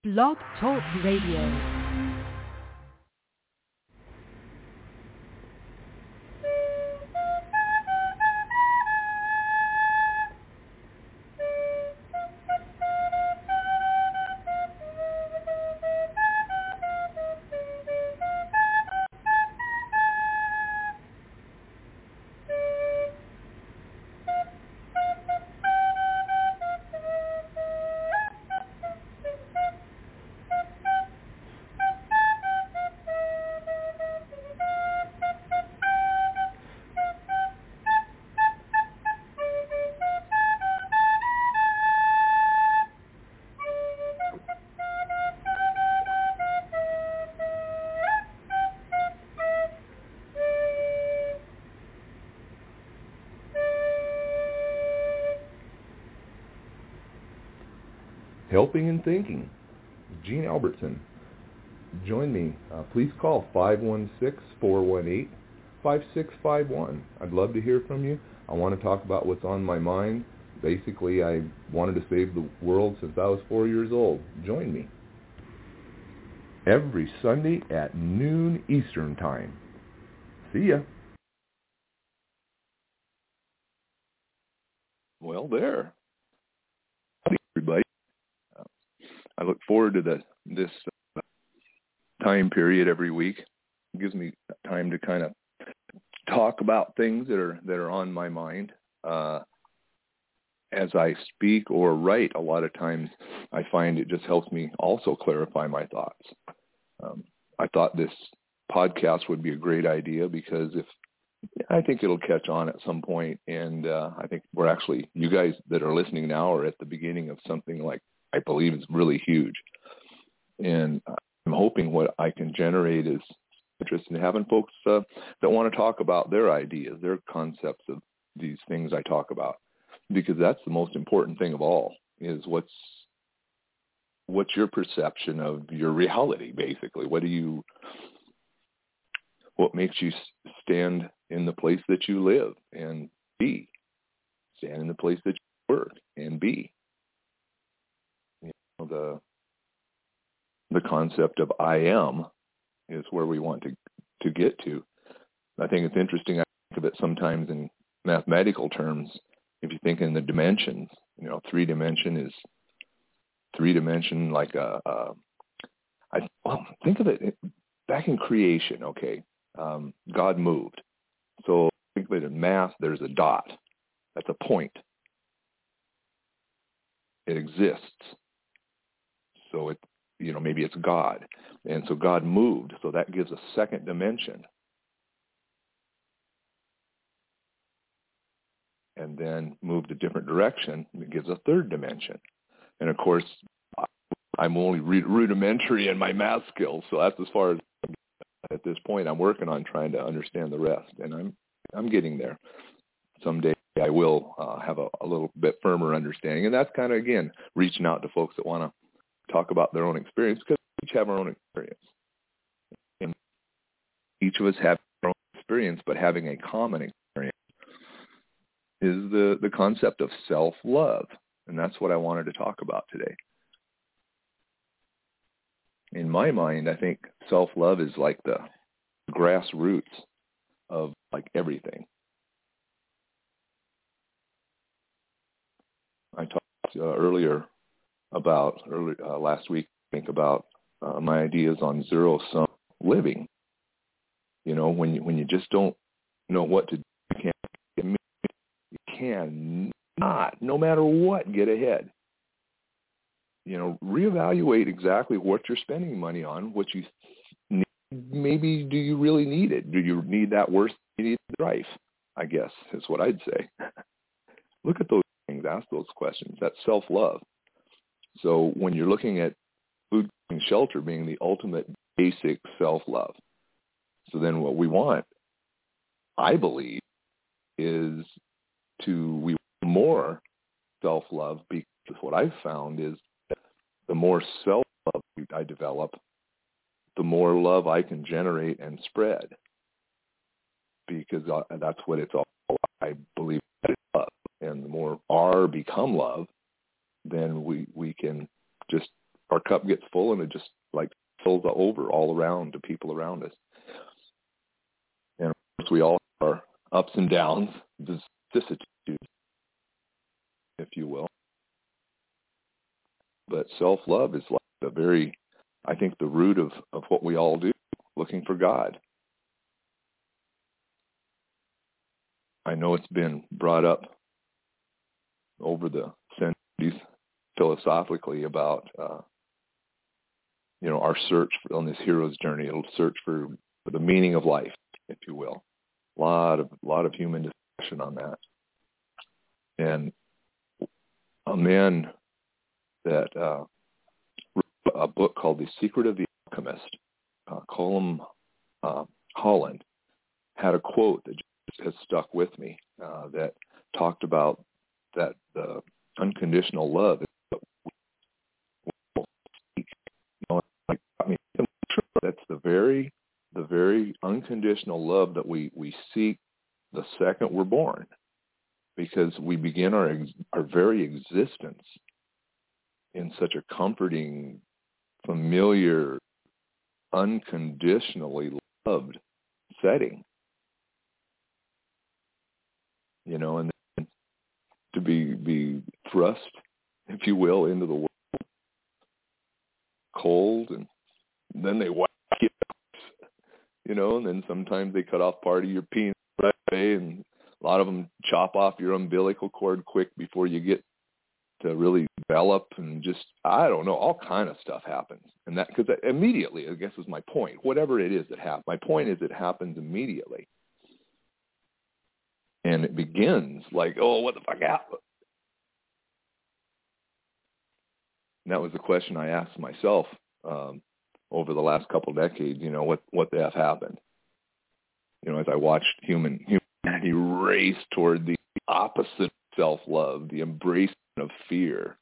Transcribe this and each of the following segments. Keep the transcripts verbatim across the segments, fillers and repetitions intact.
Blog Talk Radio. Helping and Thinking, Gene Albertson. Join me. Uh, please call five one six, four one eight, five six five one. I'd love to hear from you. I want to talk about what's on my mind. Basically, I wanted to save the world since I was four years old. Join me. Every Sunday at noon Eastern Time. See ya. Well, there. Howdy, everybody. I look forward to the, this uh, time period every week. It gives me time to kind of talk about things that are that are on my mind. Uh, as I speak or write, a lot of times I find it just helps me also clarify my thoughts. Um, I thought this podcast would be a great idea because if I think it'll catch on at some point, and uh, I think we're actually, you guys that are listening now are at the beginning of something like I believe is really huge. And I'm hoping what I can generate is interest in having folks uh, that want to talk about their ideas, their concepts of these things I talk about, because that's the most important thing of all, is what's what's your perception of your reality, basically. What do you, what makes you stand in the place that you live and be, stand in the place that you work and be. The the concept of I am is where we want to to get to. I think it's interesting. I think of it sometimes in mathematical terms. If you think in the dimensions, you know, three dimension is three dimension like a. a I well, think of it back in creation. Okay, um, God moved. So think of it in math. There's a dot. That's a point. It exists. So it, you know, maybe it's God. And so God moved. So that gives a second dimension. And then moved a different direction. It gives a third dimension. And of course, I'm only rudimentary in my math skills. So that's as far as at this point. I'm working on trying to understand the rest. And I'm I'm getting there. Someday I will uh, have a, a little bit firmer understanding. And that's kind of, again, reaching out to folks that want to talk about their own experience, because we each have our own experience. And each of us have our own experience, but having a common experience is the, the concept of self-love. And that's what I wanted to talk about today. In my mind, I think self-love is like the grassroots of like everything. I talked uh, earlier about early uh, last week, I think about uh, my ideas on zero-sum living. You know, when you when you just don't know what to do, you can't, you cannot, no matter what, get ahead. You know, reevaluate exactly what you're spending money on, what you need. Maybe do you really need it? Do you need that worse than you need the life? I guess is what I'd say. Look at those things, ask those questions. That's self-love. So when you're looking at food and shelter being the ultimate basic self-love, so then what we want, I believe, is to, we want more self-love, because what I've found is that the more self-love I develop, the more love I can generate and spread, because that's what it's all about. I believe that it's love. And the more R become love, then we, we can just our cup gets full and it just like fills over all around to people around us. And of course, we all have our ups and downs, vicissitudes, if you will. But self-love is like the very, I think, the root of, of what we all do, looking for God. I know it's been brought up over the centuries philosophically about, uh, you know, our search for, on this hero's journey, it'll search for, for the meaning of life, if you will. A lot of, lot of human discussion on that. And a man that uh, wrote a book called The Secret of the Alchemist, uh, Colm uh, Holland, had a quote that just has stuck with me uh, that talked about that the unconditional love is what we seek. You know, like, I mean, that's the very, the very unconditional love that we, we seek the second we're born, because we begin our our very existence in such a comforting, familiar, unconditionally loved setting. You know, and then to be be thrust, if you will, into the world cold, and then they whack you, you know, and then sometimes they cut off part of your penis right away, and a lot of them chop off your umbilical cord quick before you get to really develop, and just, I don't know, all kind of stuff happens. And that, because immediately, I guess is my point, whatever it is that happens, my point is it happens immediately. And it begins like, oh, what the fuck happened? And that was the question I asked myself um, over the last couple of decades, you know, what, what the F happened? You know, as I watched human humanity race toward the opposite of self-love, the embrace of fear.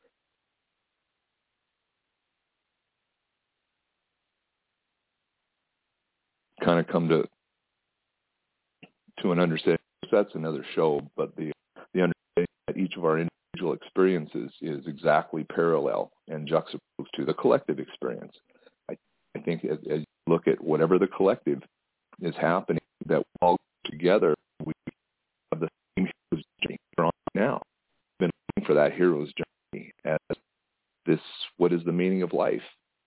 Kind of come to to an understanding. That's another show, but the the understanding that each of our individual experiences is exactly parallel and juxtaposed to the collective experience. I, I think as, as you look at whatever the collective is happening, that we're all together, we have the same hero's journey we're on now. We've been looking for that hero's journey as this, what is the meaning of life?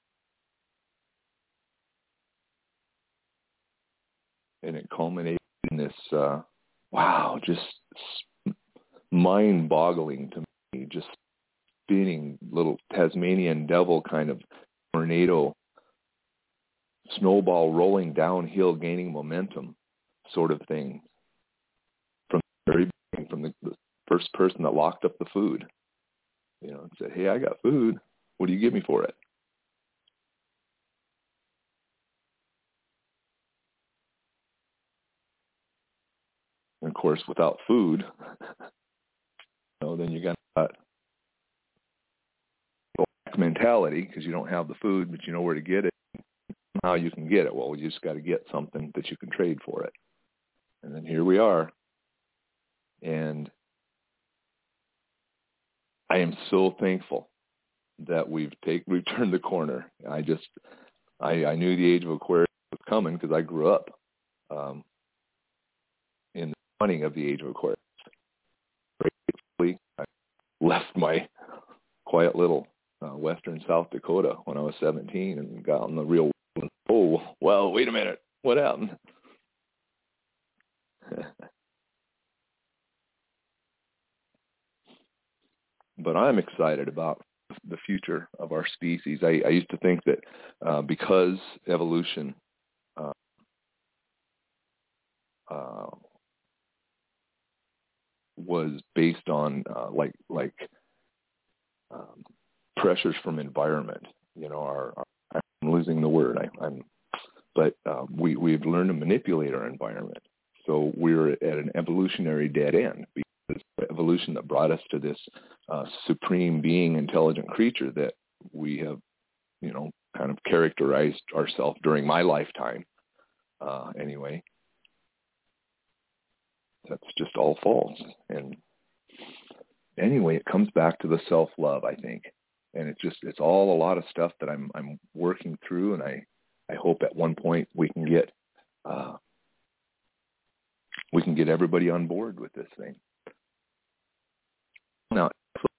And it culminated in this, uh, wow, just mind-boggling to me, just spinning little Tasmanian devil kind of tornado, snowball rolling downhill, gaining momentum sort of thing from the very beginning, from the, the first person that locked up the food, you know, and said, hey, I got food. What do you give me for it? And of course, without food, you know, then you got that mentality, because you don't have the food, but you know where to get it. How you can get it? Well, you just got to get something that you can trade for it. And then here we are. And I am so thankful that we've take we've turned the corner. I just I, I knew the age of Aquarius was coming because I grew up um, in the running of the age of Aquarius. Basically, I left my quiet little uh, western South Dakota when I was seventeen and got on the real world. And, oh, well, wait a minute. What happened? But I'm excited about the future of our species. I, I used to think that uh, because evolution uh, uh, was based on uh, like like um, pressures from environment, you know, our, our I'm losing the word. I, I'm, but uh, we we've learned to manipulate our environment. So we're at an evolutionary dead end. Because the evolution that brought us to this uh, supreme being, intelligent creature that we have, you know, kind of characterized ourselves during my lifetime. Uh, anyway, that's just all false. And anyway, it comes back to the self-love, I think. and it's just it's all a lot of stuff that I'm I'm working through, and I I hope at one point we can get uh, we can get everybody on board with this thing. Now,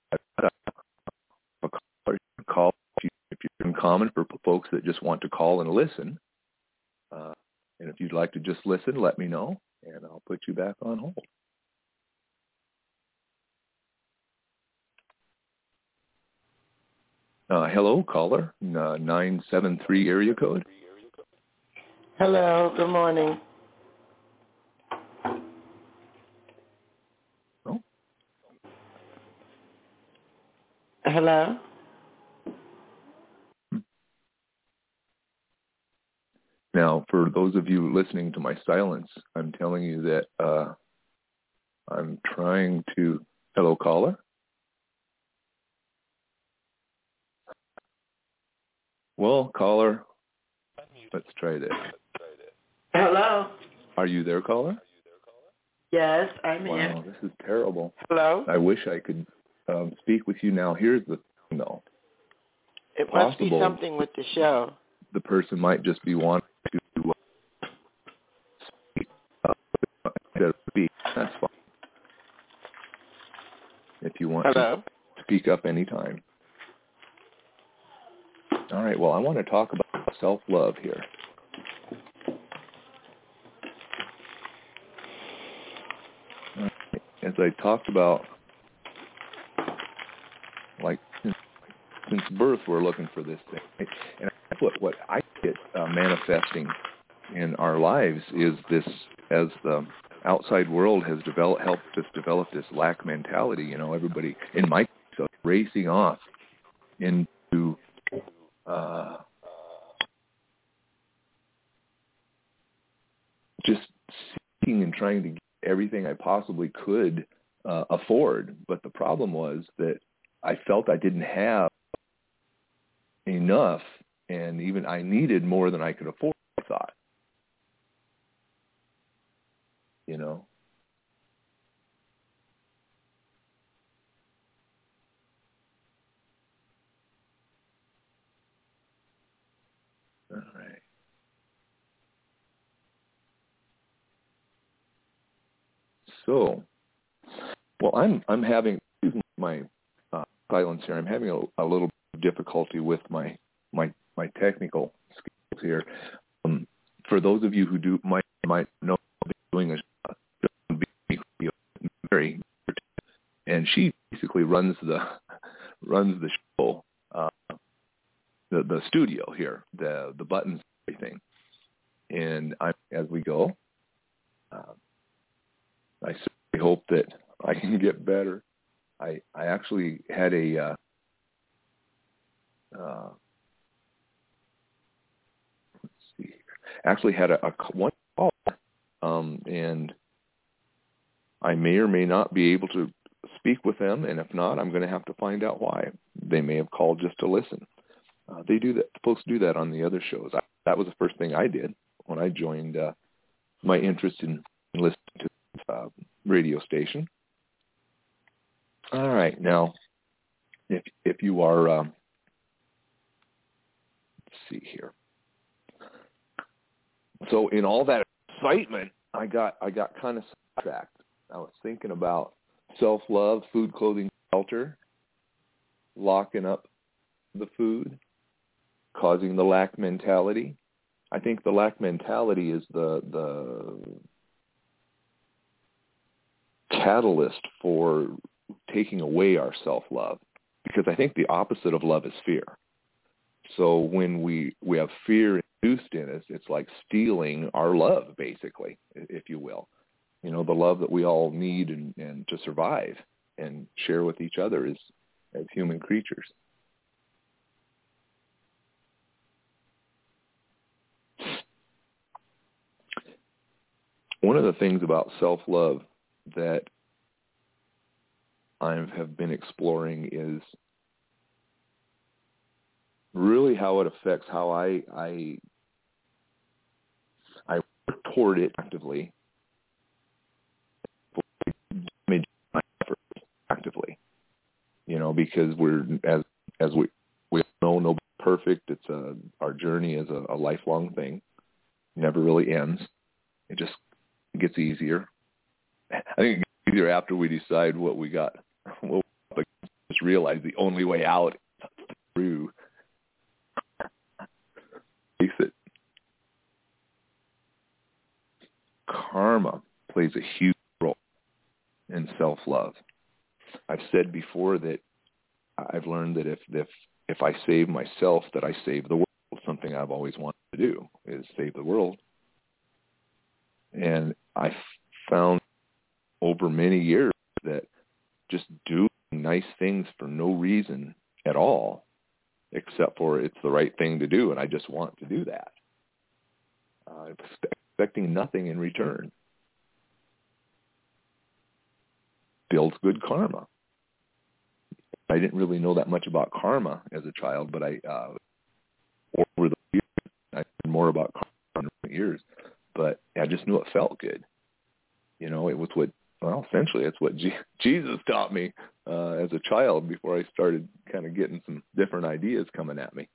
a call if you're in common for folks that just want to call and listen, uh, and if you'd like to just listen, let me know, and I'll put you back on hold. Uh, hello, caller, uh, nine seven three area code. Hello, good morning. Oh. Hello? Now, for those of you listening to my silence, I'm telling you that uh, I'm trying to... Hello, caller? Well, caller, let's try this. Hello? Are you there, caller? Yes, I'm wow, here. Wow, this is terrible. Hello? I wish I could um, speak with you now. Here's the thing, though. It Possible, must be something with the show. The person might just be wanting to uh, speak. Uh, speak. That's fine. If you want Hello? to speak up anytime. All right, well, I want to talk about self-love here. As I talked about, like, since, since birth, we're looking for this thing. And what, what I get uh, manifesting in our lives is this, as the outside world has developed, helped us develop this lack mentality, you know, everybody, in my case, racing off into uh, just seeking and trying to get everything I possibly could uh, afford. But the problem was that I felt I didn't have enough, and even I needed more than I could afford, I thought. You know? All right. So, well, I'm I'm having, excuse my uh, silence here, I'm having a, a little difficulty with my my my technical skills here. Um, for those of you who do might might know, what I'm doing is uh, Mary, and she basically runs the runs the show, uh, the the studio here, the the buttons, everything. And I, as we go, uh, I certainly hope that I can get better. I I actually had a uh, uh, let's see here. Actually had a, a one call, um, and I may or may not be able to speak with them, and if not, I'm going to have to find out why. They may have called just to listen. Uh, they do that. Folks do that on the other shows. I, that was the first thing I did when I joined uh, my interest in, in listening to the uh, radio station. All right, now, if if you are, um, let's see here. So in all that excitement, I got I got kind of sidetracked. I was thinking about self-love, food, clothing, shelter, locking up the food, causing the lack mentality. I think the lack mentality is the the catalyst for taking away our self-love, because I think the opposite of love is fear. So when we, we have fear induced in us, it's like stealing our love, basically, if you will. You know, the love that we all need and, and to survive and share with each other as, as human creatures. One of the things about self-love that I have been exploring is really how it affects how I I, I work toward it actively, manage my efforts actively. You know, because we're, as as we we know, nobody's perfect. It's a our journey is a, a lifelong thing. Never really ends. It just gets easier. I think it gets easier after we decide what we got. We'll just realize the only way out is through. Face it. Karma plays a huge role in self-love. I've said before that I've learned that if if if I save myself, that I save the world. Something I've always wanted to do is save the world. And I found over many years that just doing nice things for no reason at all, except for it's the right thing to do, and I just want to do that, uh, expecting nothing in return, builds good karma. I didn't really know that much about karma as a child, but I uh, over the years I learned more about karma in the years. But I just knew it felt good. You know, it was what well, essentially, it's what G- Jesus taught me uh, as a child before I started kind of getting some different ideas coming at me.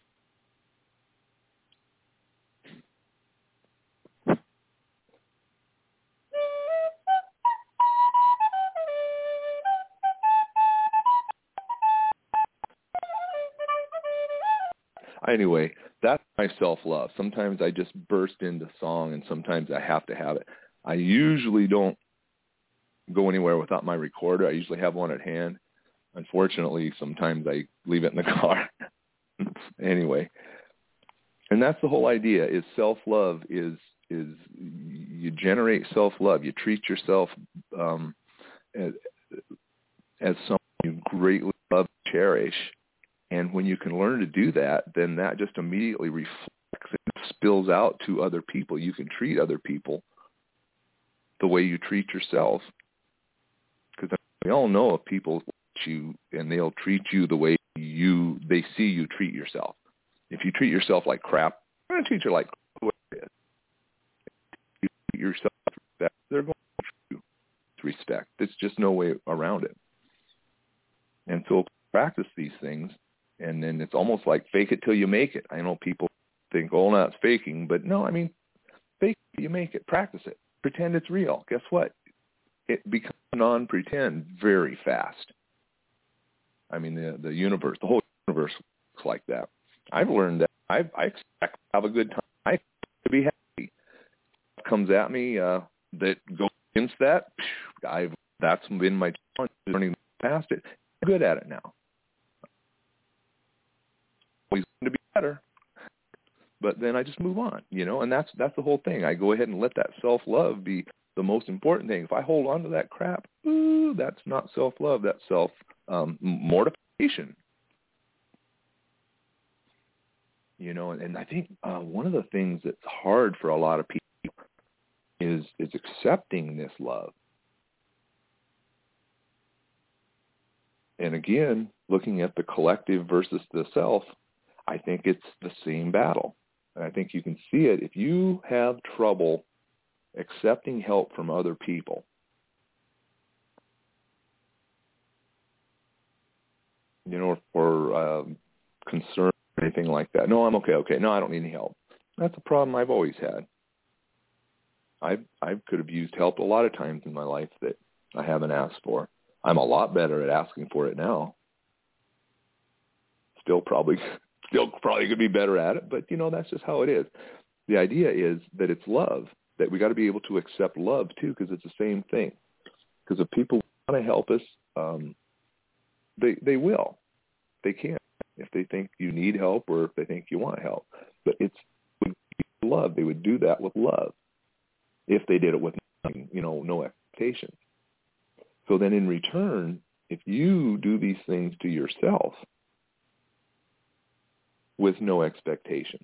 Anyway, that's my self-love. Sometimes I just burst into song, and sometimes I have to have it. I usually don't go anywhere without my recorder. I usually have one at hand. Unfortunately, sometimes I leave it in the car. Anyway, and that's the whole idea, is self-love is is you generate self-love. You treat yourself um, as, as someone you greatly love and cherish. And when you can learn to do that, then that just immediately reflects and spills out to other people. You can treat other people the way you treat yourself. Because we all know if people watch you and they'll treat you the way you they see you treat yourself. If you treat yourself like crap, they're going to treat you like crap. If you treat yourself with respect, they're going to treat you with respect. There's just no way around it. And so practice these things. And then it's almost like fake it till you make it. I know people think, oh, no, it's faking. But no, I mean, fake it till you make it. Practice it. Pretend it's real. Guess what? It becomes non-pretend very fast. I mean, the the universe, the whole universe looks like that. I've learned that. I've, I expect to have a good time. I expect to be happy. What comes at me uh, that goes against that, I've that's been my challenge, learning past it. I'm good at it now. Always want to be better, but then I just move on, you know, and that's that's the whole thing. I go ahead and let that self-love be the most important thing. If I hold on to that crap, ooh, that's not self-love. That's self um, mortification, you know. And, and I think uh, one of the things that's hard for a lot of people is is accepting this love. And again, looking at the collective versus the self, I think it's the same battle. And I think you can see it. If you have trouble accepting help from other people, you know, for um, concern or anything like that. No, I'm okay, okay. No, I don't need any help. That's a problem I've always had. I I could have used help a lot of times in my life that I haven't asked for. I'm a lot better at asking for it now. Still probably, still probably could be better at it, but you know, that's just how it is. The idea is that it's love, that we got to be able to accept love too, because it's the same thing. Because if people want to help us, um, they they will, they can, if they think you need help or if they think you want help. But it's love. They would do that with love if they did it with nothing, you know, no expectation. So then in return, if you do these things to yourself with no expectations,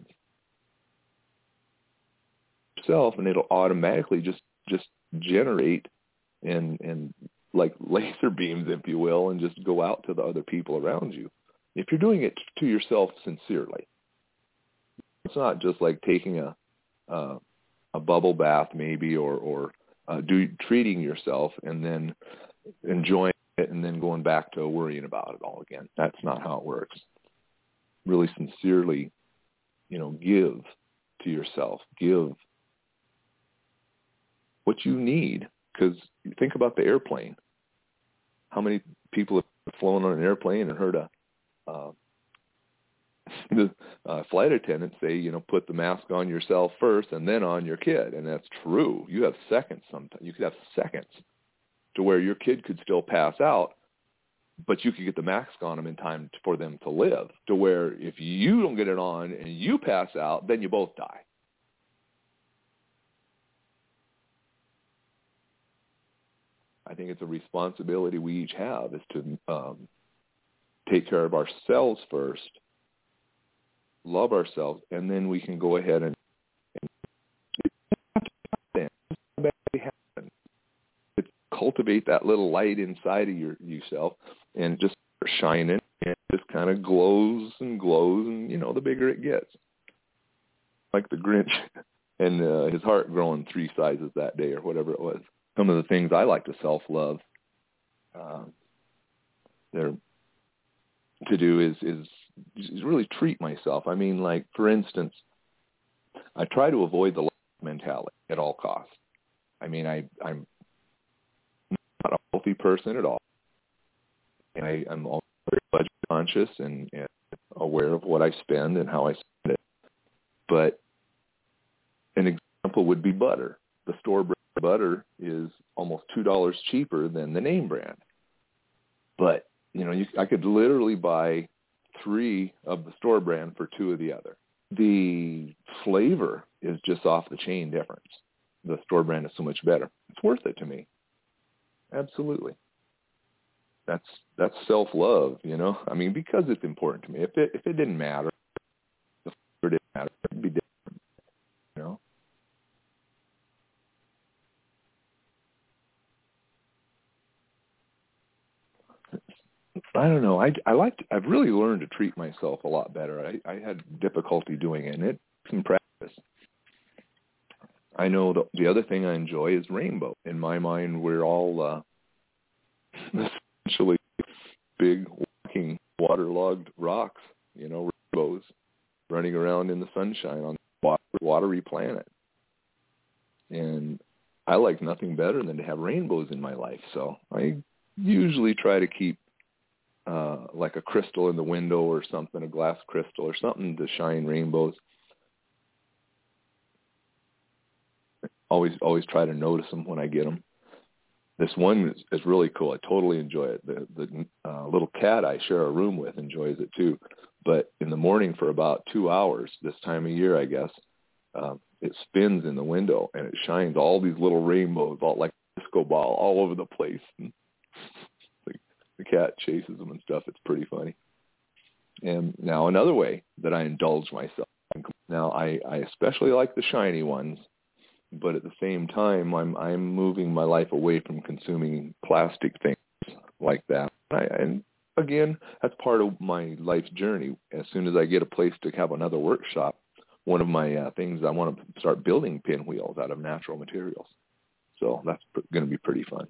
yourself, and it'll automatically just, just generate and, and like laser beams, if you will, and just go out to the other people around you. If you're doing it to yourself sincerely, it's not just like taking a, uh, a bubble bath maybe, or, or uh, do treating yourself and then enjoying it and then going back to worrying about it all again. That's not how it works. Really sincerely, you know, give to yourself. Give what you need. Because think about the airplane. How many people have flown on an airplane and heard a uh, the uh, flight attendant say, you know, put the mask on yourself first and then on your kid. And that's true. You have seconds sometimes. You could have seconds to where your kid could still pass out, but you could get the mask on them in time for them to live, to where if you don't get it on and you pass out, then you both die. I think it's a responsibility we each have is to um, take care of ourselves first, love ourselves, and then we can go ahead and, and cultivate that little light inside of your, yourself and just shine it, and it just kind of glows and glows, and, you know, the bigger it gets. Like the Grinch and uh, his heart growing three sizes that day or whatever it was. Some of the things I like to self-love uh, there to do is, is is really treat myself. I mean, like, for instance, I try to avoid the lack mentality at all costs. I mean, I, I'm not a healthy person at all. And I, I'm also very budget conscious and, and aware of what I spend and how I spend it. But an example would be butter. The store brand butter is almost two dollars cheaper than the name brand. But, you know, you, I could literally buy three of the store brand for two of the other. The flavor is just off the chain difference. The store brand is so much better. It's worth it to me. Absolutely. That's that's self-love, you know. I mean, because it's important to me. If it if it didn't matter, the flavor didn't matter, it'd be different, you know. I don't know. I, I like to, I've really learned to treat myself a lot better. I, I had difficulty doing it, and it's in practice. I know the, the other thing I enjoy is rainbow. In my mind, we're all uh, essentially big, walking, waterlogged rocks, you know, rainbows running around in the sunshine on a water, watery planet. And I like nothing better than to have rainbows in my life. So I usually try to keep Uh, like a crystal in the window or something, a glass crystal or something to shine rainbows. Always, always try to notice them when I get them. This one is, is really cool. I totally enjoy it. The, the uh, little cat I share a room with enjoys it too. But in the morning for about two hours, this time of year, I guess, um, it spins in the window and it shines all these little rainbows, all like a disco ball, all over the place. And the cat chases them and stuff. It's pretty funny. And now another way that I indulge myself. Now I, I especially like the shiny ones, but at the same time, I'm I'm moving my life away from consuming plastic things like that. I, and again, that's part of my life's journey. As soon as I get a place to have another workshop, one of my uh, things I want to start building pinwheels out of natural materials. So that's pr- going to be pretty fun.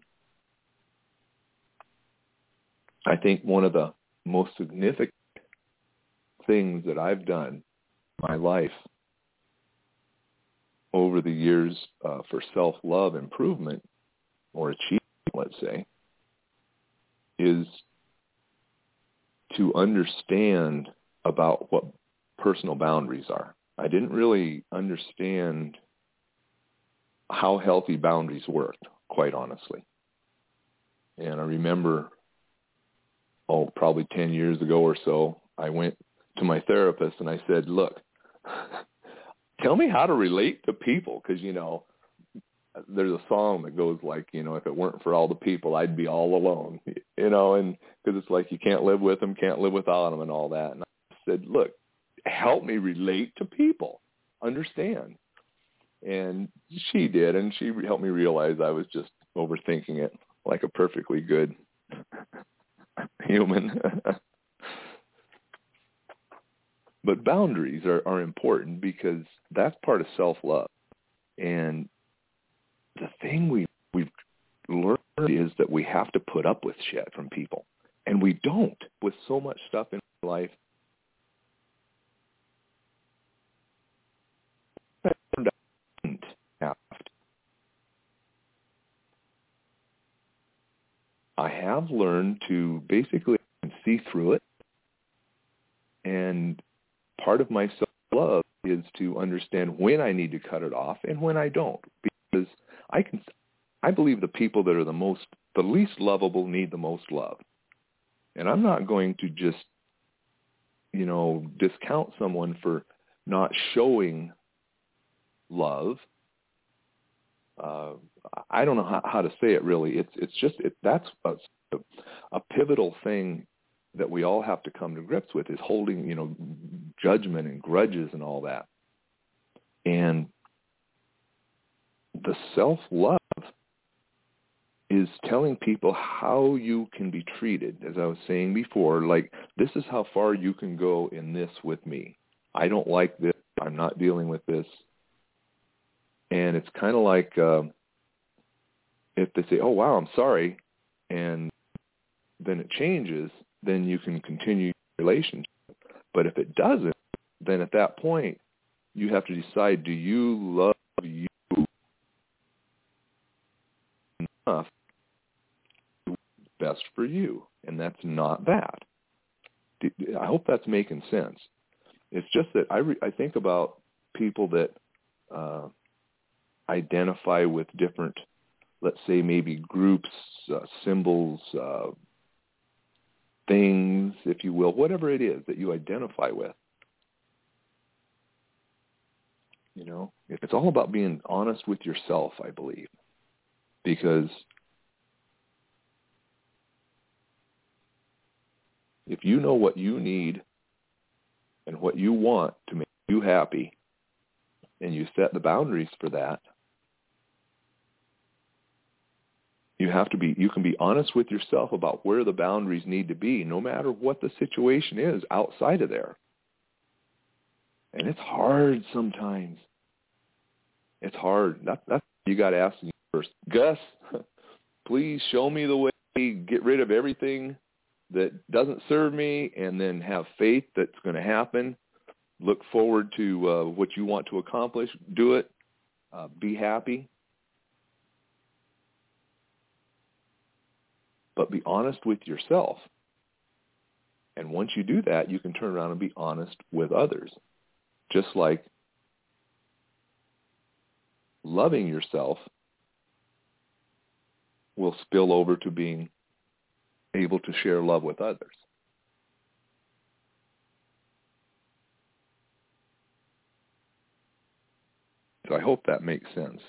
I think one of the most significant things that I've done in my life over the years uh, for self-love improvement or achievement, let's say, is to understand about what personal boundaries are. I didn't really understand how healthy boundaries worked, quite honestly. And I remember oh, probably ten years ago or so, I went to my therapist and I said, look, tell me how to relate to people. Because, you know, there's a song that goes like, you know, if it weren't for all the people, I'd be all alone, you know, and because it's like you can't live with them, can't live without them and all that. And I said, look, help me relate to people, understand. And she did, and she helped me realize I was just overthinking it like a perfectly good human. But boundaries are, are important because that's part of self-love. And the thing we, we've learned is that we have to put up with shit from people. And we don't with so much stuff in our life. I don't have to. I have learned to basically see through it. And part of my self-love is to understand when I need to cut it off and when I don't. Because I can, I believe the people that are the most, the least lovable need the most love. And I'm not going to just, you know, discount someone for not showing love. Uh, I don't know how, how to say it really. It's it's just it, that's a, a pivotal thing that we all have to come to grips with, is holding, you know, judgment and grudges and all that. And the self-love is telling people how you can be treated, as I was saying before, like, this is how far you can go in this with me. I don't like this. I'm not dealing with this. And it's kind of like uh, if they say, oh, wow, I'm sorry, and then it changes, then you can continue your relationship. But if it doesn't, then at that point, you have to decide, do you love you enough to do what's best for you? And that's not that. I hope that's making sense. It's just that I, re- I think about people that uh, identify with different, let's say maybe groups, uh, symbols, uh, things, if you will, whatever it is that you identify with. You know, it's all about being honest with yourself, I believe, because if you know what you need and what you want to make you happy, and you set the boundaries for that, you have to be, you can be honest with yourself about where the boundaries need to be, no matter what the situation is outside of there. And it's hard sometimes. It's hard. That, that's you got to ask me first. Gus, please show me the way, get rid of everything that doesn't serve me, and then have faith that's going to happen. Look forward to uh, what you want to accomplish. Do it. Uh, be happy. But be honest with yourself. And once you do that, you can turn around and be honest with others. Just like loving yourself will spill over to being able to share love with others. So I hope that makes sense.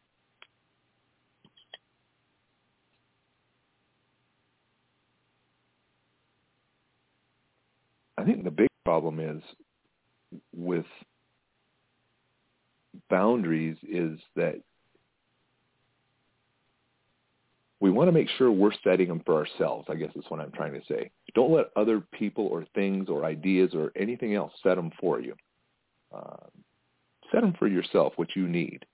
I think the big problem is with boundaries is that we want to make sure we're setting them for ourselves, I guess is what I'm trying to say. Don't let other people or things or ideas or anything else set them for you. Uh, set them for yourself, what you need.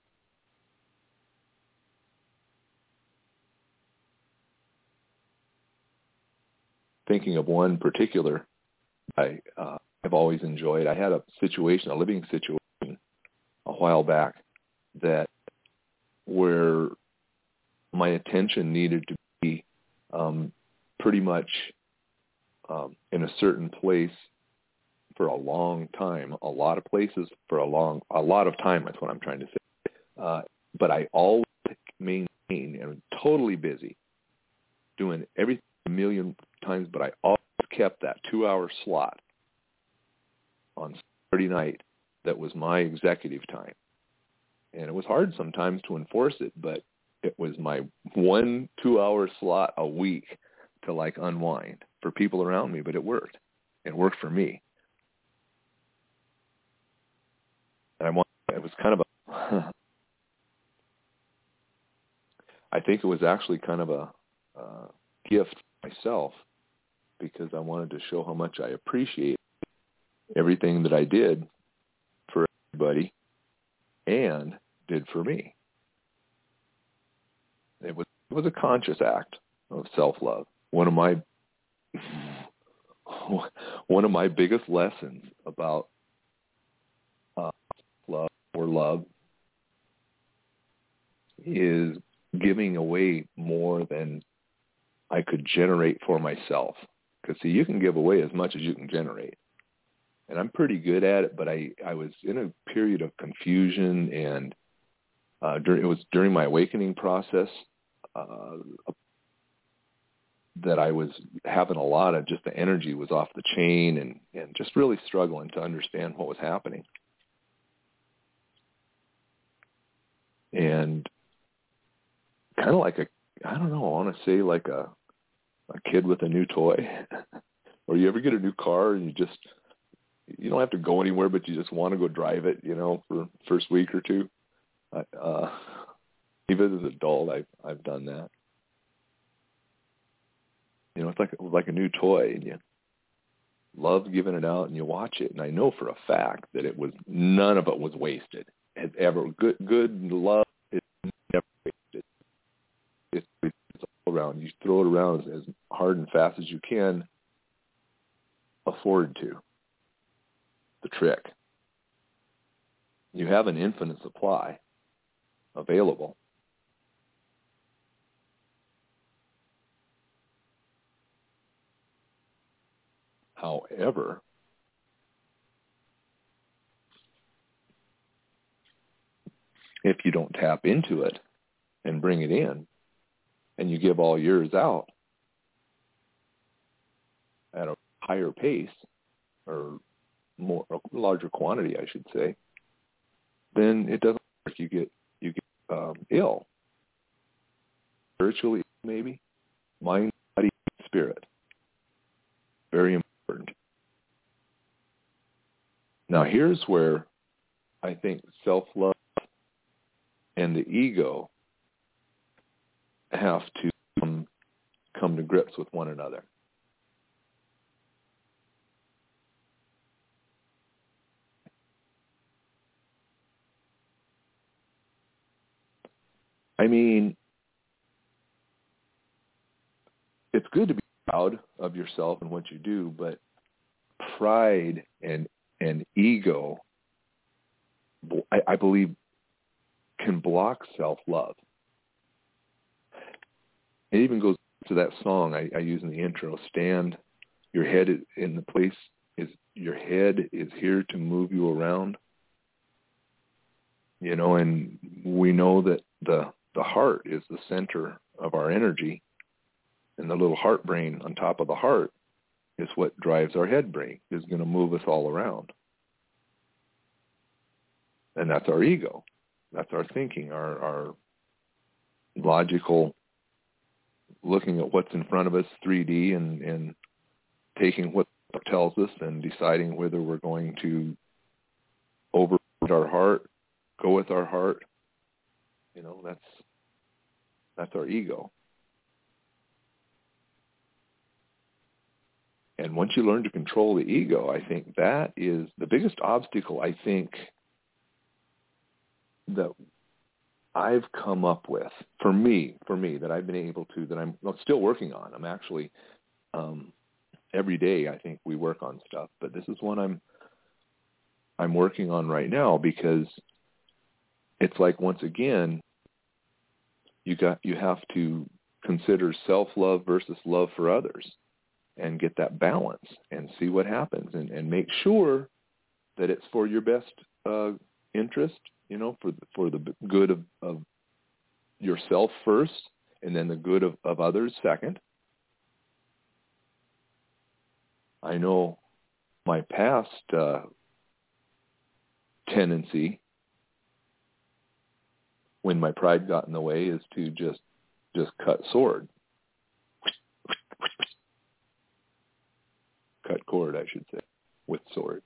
Thinking of one particular I uh, have always enjoyed. I had a situation, a living situation a while back that where my attention needed to be um, pretty much um, in a certain place for a long time, a lot of places for a long, a lot of time, that's what I'm trying to say. Uh, but I always maintain, and I'm totally busy, doing everything a million times, but I always kept that two-hour slot on Saturday night that was my executive time. And it was hard sometimes to enforce it, but it was my one two-hour slot a week to, like, unwind for people around me, but it worked. It worked for me. And I want, it was kind of a, I think it was actually kind of a uh, gift myself, because I wanted to show how much I appreciate everything that I did for everybody and did for me. It was it was a conscious act of self-love. One of my one of my biggest lessons about uh, love or love is giving away more than I could generate for myself. Because, see, you can give away as much as you can generate. And I'm pretty good at it, but I, I was in a period of confusion, and uh, dur- it was during my awakening process uh, that I was having a lot of just the energy was off the chain and, and just really struggling to understand what was happening. And kind of like a, I don't know, I want to say like a, a kid with a new toy. Or you ever get a new car and you just, you don't have to go anywhere, but you just want to go drive it, you know, for the first week or two. Uh, even as an adult, I've, I've done that. You know, it's like, like a new toy, and you love giving it out and you watch it. And I know for a fact that it was, none of it was wasted. Has ever, good, good love is never wasted. It's, it's all around. You throw it around as, as hard and fast as you can afford to. The trick. You have an infinite supply available. However, if you don't tap into it and bring it in, and you give all yours out at a higher pace, or more, a larger quantity, I should say, then it doesn't work. You get you get um, ill, spiritually maybe, mind, body, spirit. Very important. Now here's where I think self-love and the ego have to come, come to grips with one another. I mean, it's good to be proud of yourself and what you do, but pride and and ego, I, I believe, can block self-love. It even goes to that song I, I use in the intro, Stand, your head is in the place, is your head is here to move you around. You know, and we know that the the heart is the center of our energy, and the little heart brain on top of the heart is what drives our head brain, is going to move us all around. And that's our ego. That's our thinking, our, our logical looking at what's in front of us, three D, and, and taking what it tells us and deciding whether we're going to override our heart, go with our heart. You know, that's that's our ego. And once you learn to control the ego, I think that is the biggest obstacle, I think, that I've come up with, for me, for me, that I've been able to, that I'm still working on. I'm actually, um, every day I think we work on stuff, but this is one I'm, I'm working on right now, because it's like, once again, you got, you have to consider self-love versus love for others and get that balance and see what happens, and, and make sure that it's for your best uh, interest, you know, for the, for the good of, of yourself first, and then the good of, of others second. I know my past uh, tendency, when my pride got in the way, is to just just cut sword. Cut cord, I should say, with sword.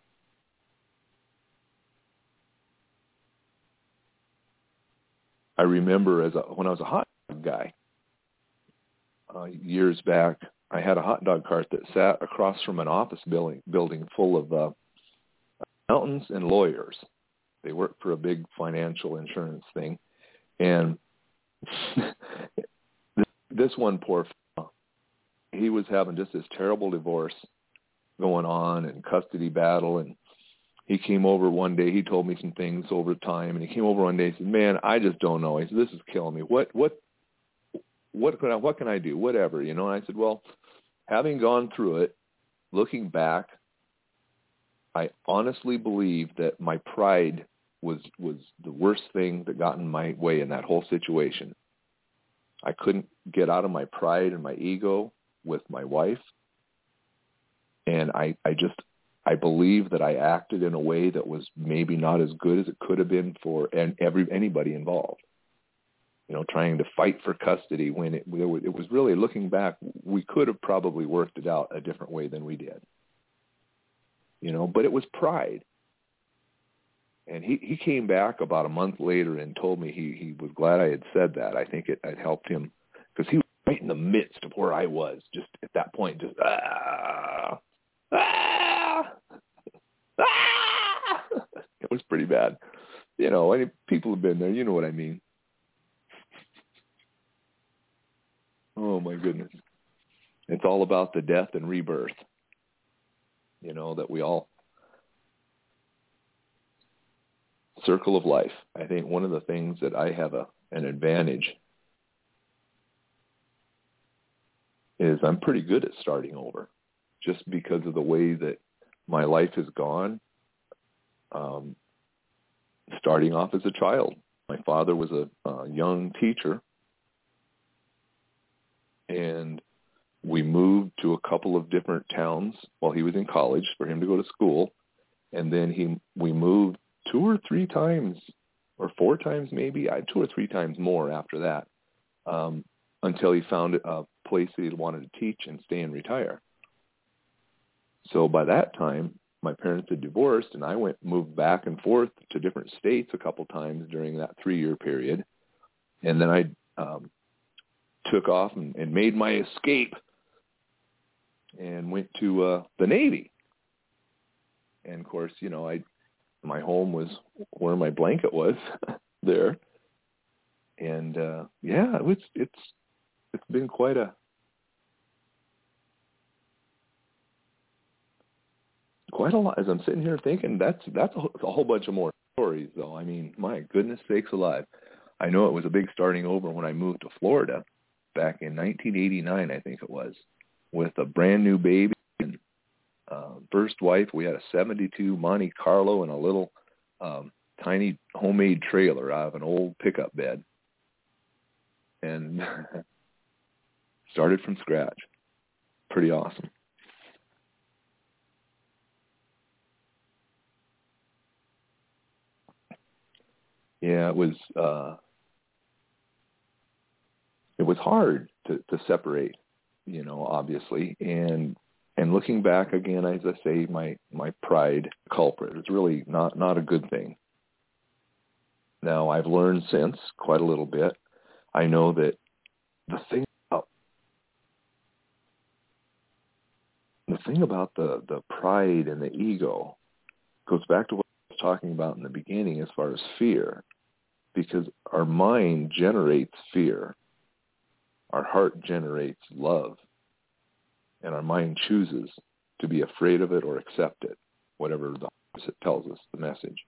I remember as a, when I was a hot dog guy, uh, years back, I had a hot dog cart that sat across from an office building building full of uh, accountants and lawyers. They worked for a big financial insurance thing. And this this one poor fellow, he was having just this terrible divorce going on and custody battle. And he came over one day. He told me some things over time. And he came over one day and said, man, I just don't know. He said, this is killing me. What, what, what can I, what can I do? Whatever, you know? And I said, well, having gone through it, looking back, I honestly believe that my pride was was the worst thing that got in my way in that whole situation. I couldn't get out of my pride and my ego with my wife. And I, I just, I believe that I acted in a way that was maybe not as good as it could have been for every anybody involved. You know, trying to fight for custody when it, it was really, looking back, we could have probably worked it out a different way than we did. You know, but it was pride. And he, he came back about a month later and told me he, he was glad I had said that. I think it had helped him because he was right in the midst of where I was, just at that point, just, ah, ah, ah. It was pretty bad. You know, any people have been there, you know what I mean. Oh, my goodness. It's all about the death and rebirth, you know, that we all, circle of life. I think one of the things that I have a, an advantage is I'm pretty good at starting over just because of the way that my life has gone. Um, starting off as a child. My father was a, a young teacher, and we moved to a couple of different towns while he was in college for him to go to school. And then he we moved two or three times, or four times maybe, I, two or three times more after that, um, until he found a place that he wanted to teach and stay and retire. So by that time, my parents had divorced, and I went moved back and forth to different states a couple times during that three-year period. And then I um, took off and, and made my escape and went to uh, the Navy. And, of course, you know, I my home was where my blanket was there. And, uh, yeah, it's, it's, it's been quite a, quite a lot. As I'm sitting here thinking, that's, that's a, a whole bunch of more stories though. I mean, my goodness sakes alive. I know it was a big starting over when I moved to Florida back in nineteen eighty-nine, I think it was, with a brand new baby. And Uh, first wife, we had a seventy-two Monte Carlo and a little um, tiny homemade trailer out of an old pickup bed, and started from scratch. Pretty awesome. Yeah, it was. Uh, it was hard to, to separate, you know, obviously, and. And looking back again, as I say, my, my pride culprit. It's really not, not a good thing. Now, I've learned since quite a little bit. I know that the thing about, the thing about the, the pride and the ego goes back to what I was talking about in the beginning as far as fear, because our mind generates fear. Our heart generates love. And our mind chooses to be afraid of it or accept it, whatever the opposite tells us, the message.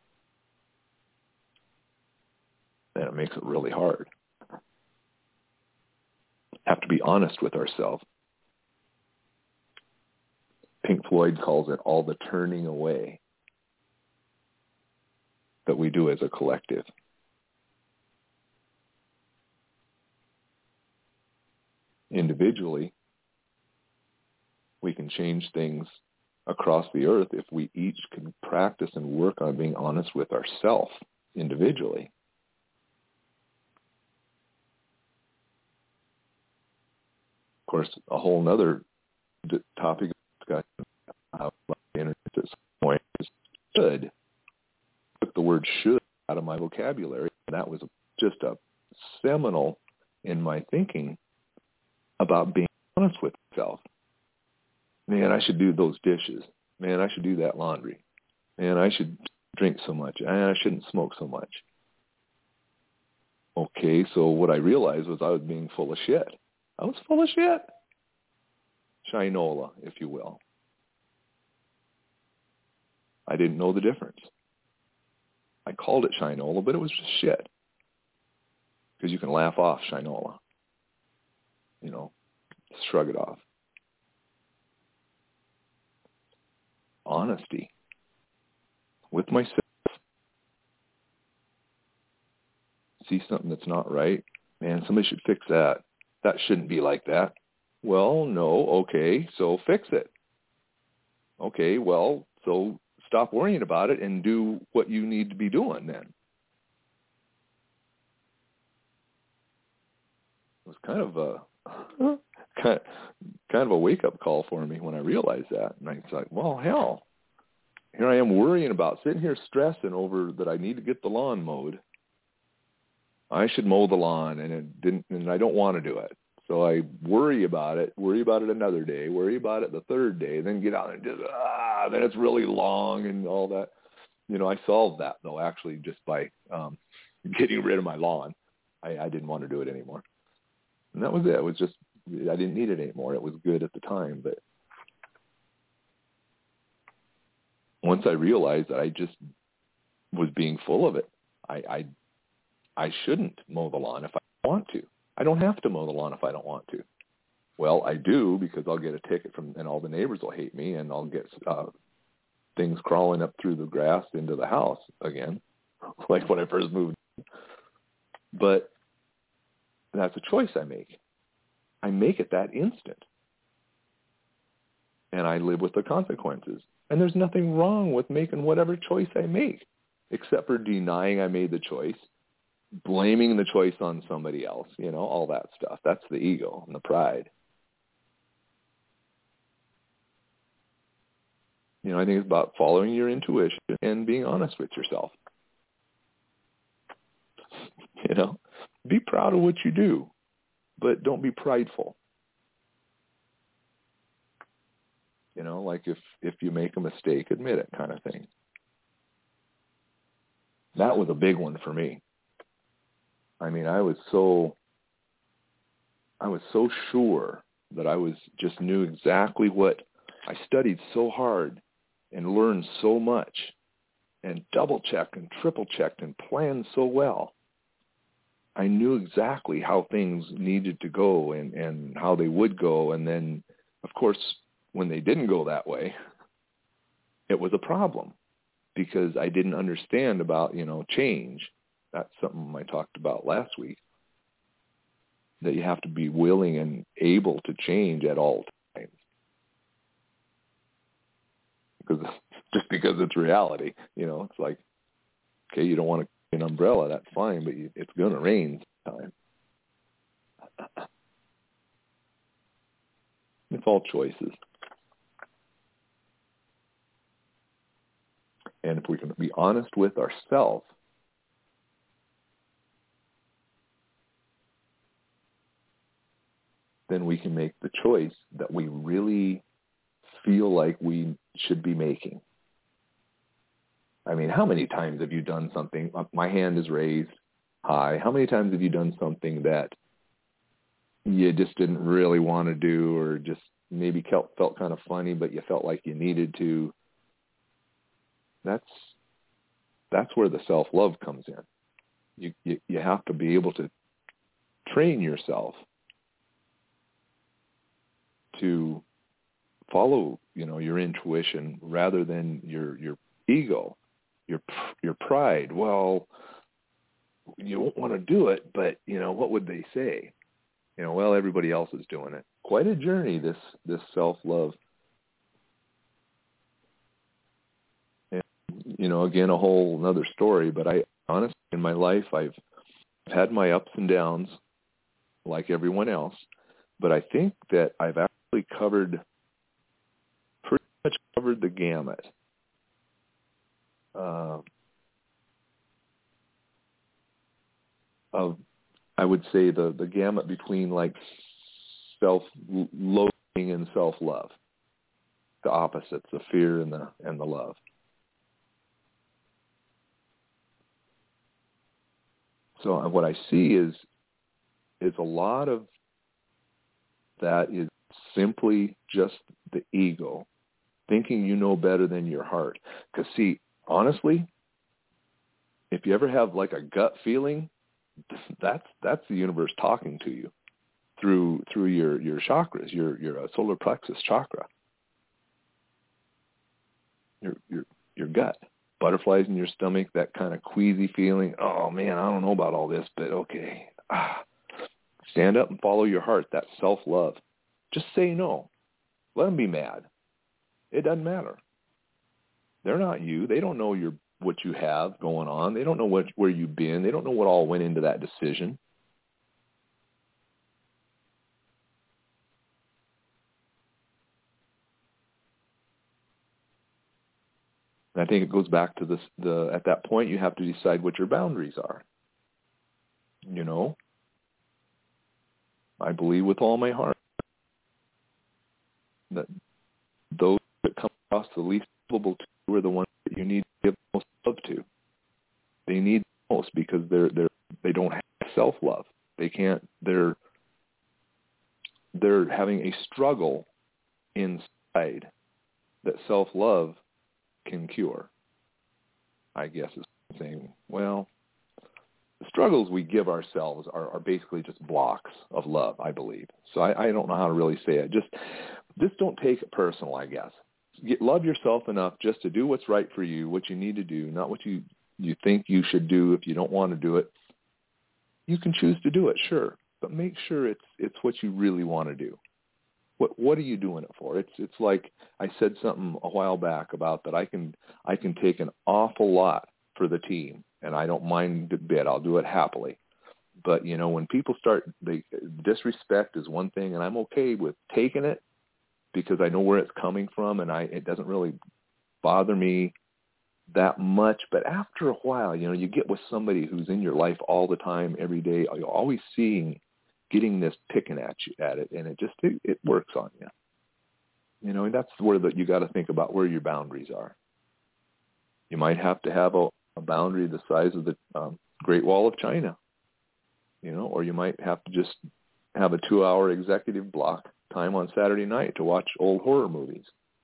And it makes it really hard. Have to be honest with ourselves. Pink Floyd calls it all the turning away that we do as a collective. Individually, we can change things across the earth if we each can practice and work on being honest with ourselves individually. Of course, a whole other d- topic of discussion about the internet at this point is should. I took the word should out of my vocabulary, and that was just a seminal in my thinking about being honest with myself. Man, I should do those dishes. Man, I should do that laundry. Man, I should drink so much. Man, I shouldn't smoke so much. Okay, so what I realized was I was being full of shit. I was full of shit. Shinola, if you will. I didn't know the difference. I called it Shinola, but it was just shit. Because you can laugh off Shinola. You know, shrug it off. Honesty with myself. See something that's not right, man, somebody should fix that. That shouldn't be like that. Well, no, okay, so fix it. Okay, well, so stop worrying about it and do what you need to be doing then. It was kind of a kind kind of a wake-up call for me when I realized that. And I was like, well, hell, here I am worrying about, sitting here stressing over that I need to get the lawn mowed. I should mow the lawn, and it didn't, and I don't want to do it. So I worry about it, worry about it another day, worry about it the third day, then get out and just, ah, then it's really long and all that. You know, I solved that, though, actually, just by um, getting rid of my lawn. I, I didn't want to do it anymore. And that was it. It was just, I didn't need it anymore. It was good at the time. But once I realized that I just was being full of it, I, I I shouldn't mow the lawn if I want to. I don't have to mow the lawn if I don't want to. Well, I do, because I'll get a ticket from, and all the neighbors will hate me, and I'll get uh, things crawling up through the grass into the house again, like when I first moved. But that's a choice I make. I make it that instant. And I live with the consequences. And there's nothing wrong with making whatever choice I make, except for denying I made the choice, blaming the choice on somebody else, you know, all that stuff. That's the ego and the pride. You know, I think it's about following your intuition and being honest with yourself. You know, be proud of what you do, but don't be prideful. You know, like if, if you make a mistake, admit it, kind of thing. That was a big one for me. I mean, I was so, I was so sure that I was just knew exactly what, I studied so hard and learned so much and double checked and triple checked and planned so well. I knew exactly how things needed to go and, and how they would go. And then, of course, when they didn't go that way, it was a problem because I didn't understand about, you know, change. That's something I talked about last week, that you have to be willing and able to change at all times. Because just because it's reality, you know, it's like, okay, you don't want to an umbrella, that's fine, but you, it's going to rain sometime. It's all choices. And if we can be honest with ourselves, then we can make the choice that we really feel like we should be making. I mean, how many times have you done something, my hand is raised high, how many times have you done something that you just didn't really want to do, or just maybe felt, felt kind of funny, but you felt like you needed to? That's that's where the self-love comes in. You, you you have to be able to train yourself to follow, you know, your intuition rather than your your ego, your your pride. Well, you won't want to do it, but you know, what would they say? You know, well, everybody else is doing it. Quite a journey, this this self-love. And, you know, again, a whole another story. But I honestly, in my life, I've had my ups and downs, like everyone else. But I think that I've actually covered, pretty much covered the gamut. Uh, of, I would say the, the gamut between like self-loathing and self-love, the opposites, the fear and the and the love. So what I see is is a lot of that is simply just the ego, thinking you know better than your heart. Because see, honestly, if you ever have like a gut feeling, that's that's the universe talking to you through through your, your chakras, your your uh, solar plexus chakra, your your your gut. Butterflies in your stomach, that kind of queasy feeling. Oh, man, I don't know about all this, but okay. Ah. Stand up and follow your heart, that self-love. Just say no. Let them be mad. It doesn't matter. They're not you. They don't know your what you have going on. They don't know what, where you've been. They don't know what all went into that decision. And I think it goes back to this, the at that point you have to decide what your boundaries are. You know? I believe with all my heart that those that come across the least lovable to you are the ones that you need to give the most love to. They need the most because they're they're they don't have self-love. They can't. They're they're having a struggle inside that self-love can cure. I guess is saying, well, the struggles we give ourselves are, are basically just blocks of love, I believe. So I, I don't know how to really say it. Just, just don't take it personal, I guess. Get, love yourself enough just to do what's right for you, what you need to do, not what you, you think you should do. If you don't want to do it, you can choose to do it, sure, but make sure it's it's what you really want to do. What what are you doing it for? It's it's like I said something a while back about that I can I can take an awful lot for the team, and I don't mind a bit. I'll do it happily. But, you know, when people start, they, disrespect is one thing, and I'm okay with taking it because I know where it's coming from, and I it doesn't really bother me that much. But after a while, you know, you get with somebody who's in your life all the time, every day, you're always seeing, getting this picking at you at it, and it just, it, it works on you. You know, and that's where the, you got to think about where your boundaries are. You might have to have a, a boundary the size of the um, Great Wall of China, you know, or you might have to just have a two-hour executive block time on Saturday night to watch old horror movies.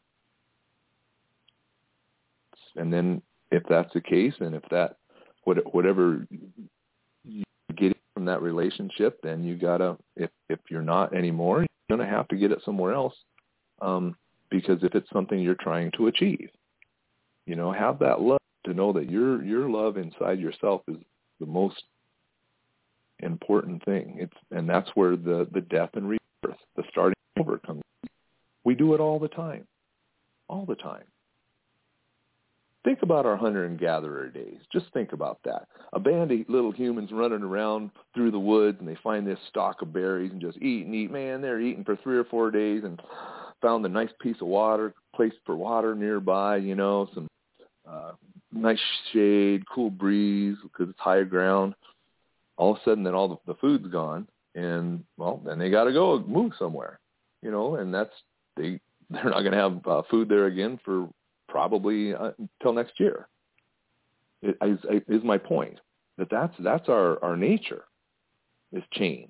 And then if that's the case, and if that, whatever you get from that relationship, then you got to, if, if you're not anymore, you're going to have to get it somewhere else, um, because if it's something you're trying to achieve, you know, have that love to know that your your love inside yourself is the most important thing. It's and that's where the, the death and rebirth, the starting over comes. We do it all the time, all the time. Think about our hunter and gatherer days. Just think about that. A band of little humans running around through the woods, and they find this stalk of berries and just eat and eat. Man, they're eating for three or four days and found a nice piece of water, place for water nearby, you know, some uh, nice shade, cool breeze because it's higher ground. All of a sudden, then all the, the food's gone, and, well, then they got to go move somewhere, you know, and that's, they, they're not going to have uh, food there again for probably uh, until next year. It is, it is my point, that that's, that's our, our nature, is change.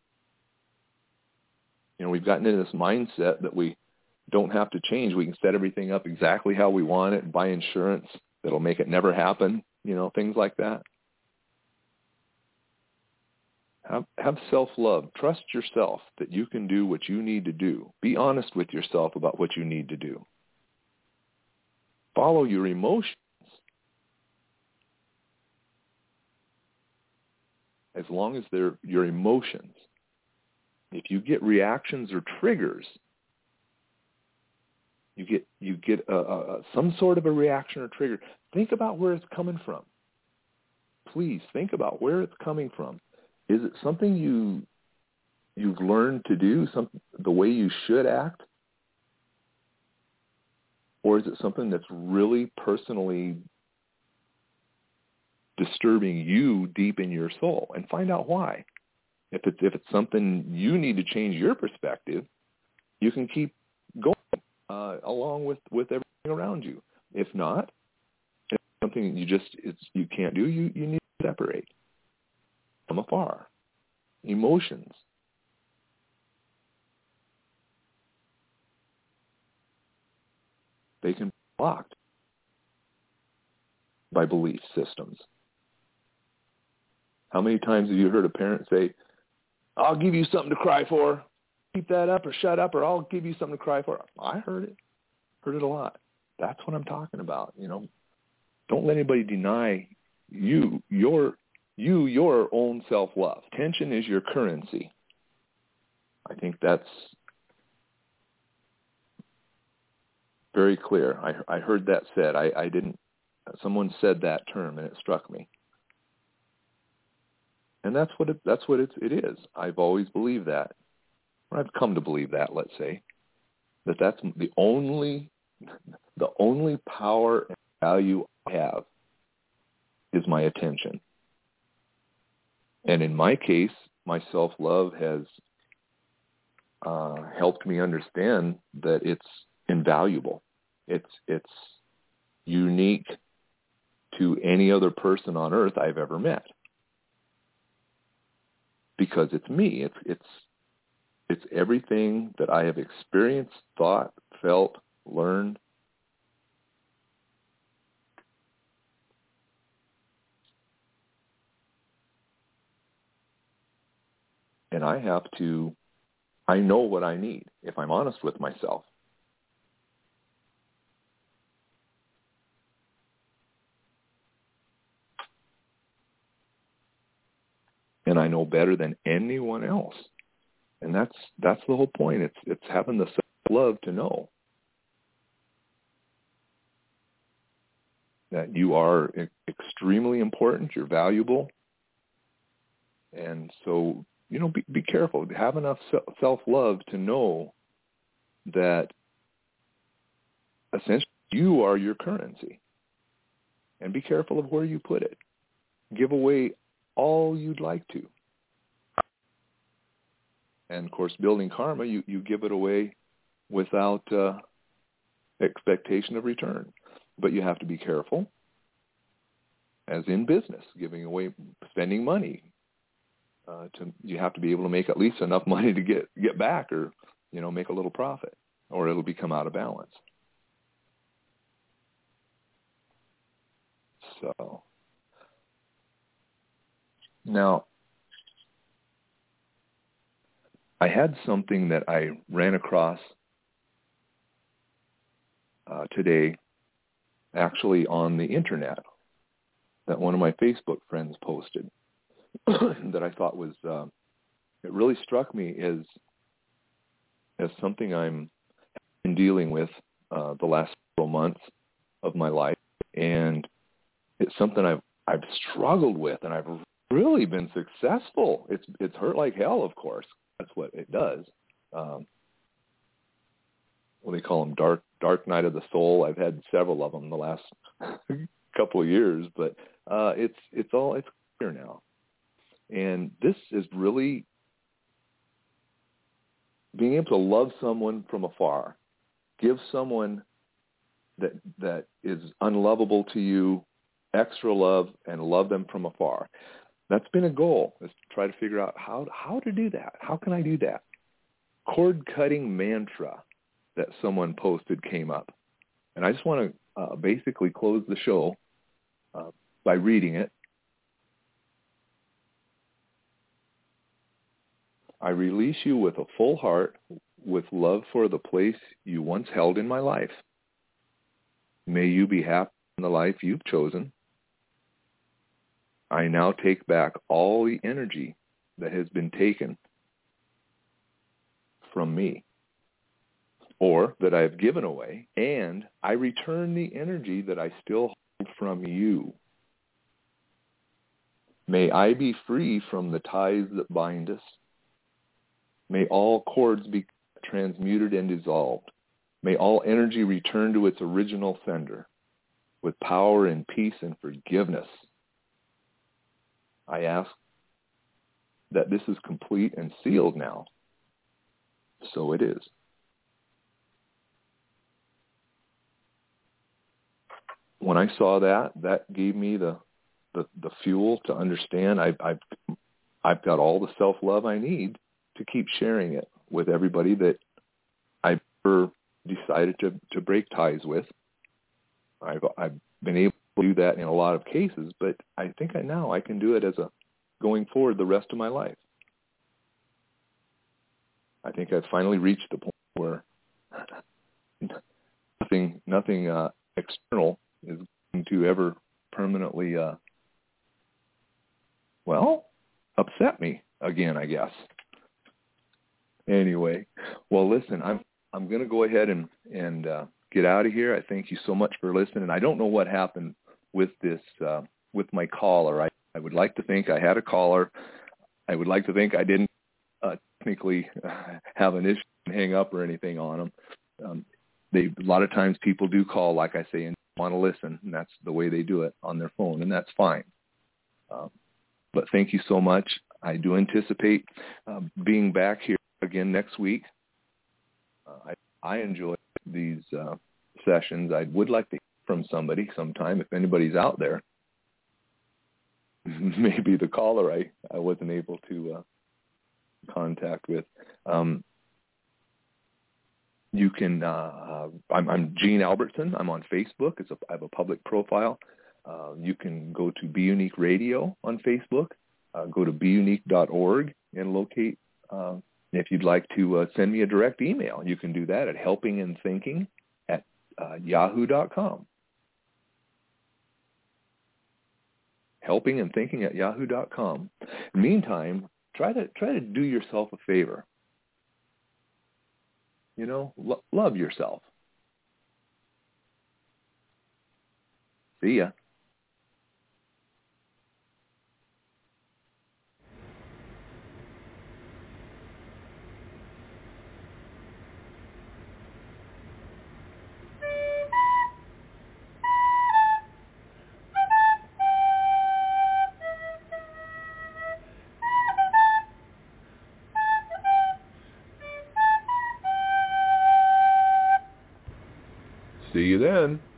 You know, we've gotten into this mindset that we don't have to change. We can set everything up exactly how we want it and buy insurance that'll make it never happen, you know, things like that. Have, have self-love. Trust yourself that you can do what you need to do. Be honest with yourself about what you need to do. Follow your emotions. As long as they're your emotions. If you get reactions or triggers, you get you get a, a, some sort of a reaction or trigger, think about where it's coming from. Please think about where it's coming from. Is it something you you've learned to do, some the way you should act? Or is it something that's really personally disturbing you deep in your soul? And find out why. If it's if it's something you need to change your perspective, you can keep going uh, along with, with everything around you. If not, if it's something you just it's you can't do, you, you need to separate. from afar. Emotions. They can be blocked by belief systems. How many times have you heard a parent say, I'll give you something to cry for. Keep that up or shut up or I'll give you something to cry for. I heard it. Heard it a lot. That's what I'm talking about. You know, don't let anybody deny you, your, you, your own self-love. Attention is your currency. I think that's very clear. I, I heard that said. I, I didn't, someone said that term and it struck me. And that's what it, that's what it's, it is. I've always believed that. Or I've come to believe that, let's say, that that's the only, the only power and value I have is my attention. And in my case, my self-love has uh, helped me understand that it's invaluable. It's it's unique to any other person on earth I've ever met. Because it's me. It's it's it's everything that I have experienced, thought, felt, learned. And I have to, I know what I need if I'm honest with myself. And I know better than anyone else. And that's that's the whole point. It's it's having the self-love to know that you are extremely important, you're valuable. And so, you know, be, be careful. Have enough self-love to know that essentially you are your currency. And be careful of where you put it. Give away all you'd like to. And, of course, building karma, you, you give it away without uh, expectation of return. But you have to be careful, as in business, giving away, spending money. Uh, to you have to be able to make at least enough money to get, get back or, you know, make a little profit, or it'll become out of balance. So, now, I had something that I ran across uh, today, actually on the internet, that one of my Facebook friends posted that I thought was, uh, it really struck me as as something I'm been dealing with uh, the last several months of my life, and it's something I've I've struggled with, and I've really been successful. It's it's hurt like hell, of course. That's what it does. Um, what do they call them? Dark dark night of the soul. I've had several of them in the last couple of years, but uh, it's it's all it's clear now. And this is really being able to love someone from afar, give someone that that is unlovable to you extra love and love them from afar. That's been a goal, is to try to figure out how how to do that. How can I do that? Cord-cutting mantra that someone posted came up. And I just want to uh, basically close the show uh, by reading it. I release you with a full heart, with love for the place you once held in my life. May you be happy in the life you've chosen. I now take back all the energy that has been taken from me, or that I have given away, and I return the energy that I still hold from you. May I be free from the ties that bind us. May all cords be transmuted and dissolved. May all energy return to its original sender with power and peace and forgiveness. I ask that this is complete and sealed now. So it is. When I saw that, that gave me the the, the fuel to understand. I've, I've I've got all the self-love I need to keep sharing it with everybody that I've ever decided to, to break ties with. I've, I've been able to do that in a lot of cases, but I think I now I can do it as a going forward the rest of my life. I think I've finally reached the point where nothing, nothing uh, external is going to ever permanently, uh, well, upset me again, I guess. Anyway, well, listen, I'm I'm going to go ahead and and uh, get out of here. I thank you so much for listening. I don't know what happened with this uh, with my caller. I I would like to think I had a caller. I would like to think I didn't uh, technically have an issue and hang up or anything on them. Um, they a lot of times people do call, like I say, and want to listen, and that's the way they do it on their phone, and that's fine. Um, but thank you so much. I do anticipate uh, being back here again next week. Uh, I, I enjoy these uh, sessions. I would like to hear from somebody sometime, if anybody's out there. Maybe the caller I, I wasn't able to uh, contact with. Um, you can, uh, I'm, I'm Gene Albertson. I'm on Facebook. It's a, I have a public profile. Uh, you can go to Be Unique Radio on Facebook. Uh, go to be unique dot org and locate. Uh, if you'd like to uh, send me a direct email, you can do that at helping and thinking at uh, yahoo dot com. helping and thinking at yahoo dot com. Meantime, try to try to do yourself a favor. You know, lo- love yourself. See ya. See you then.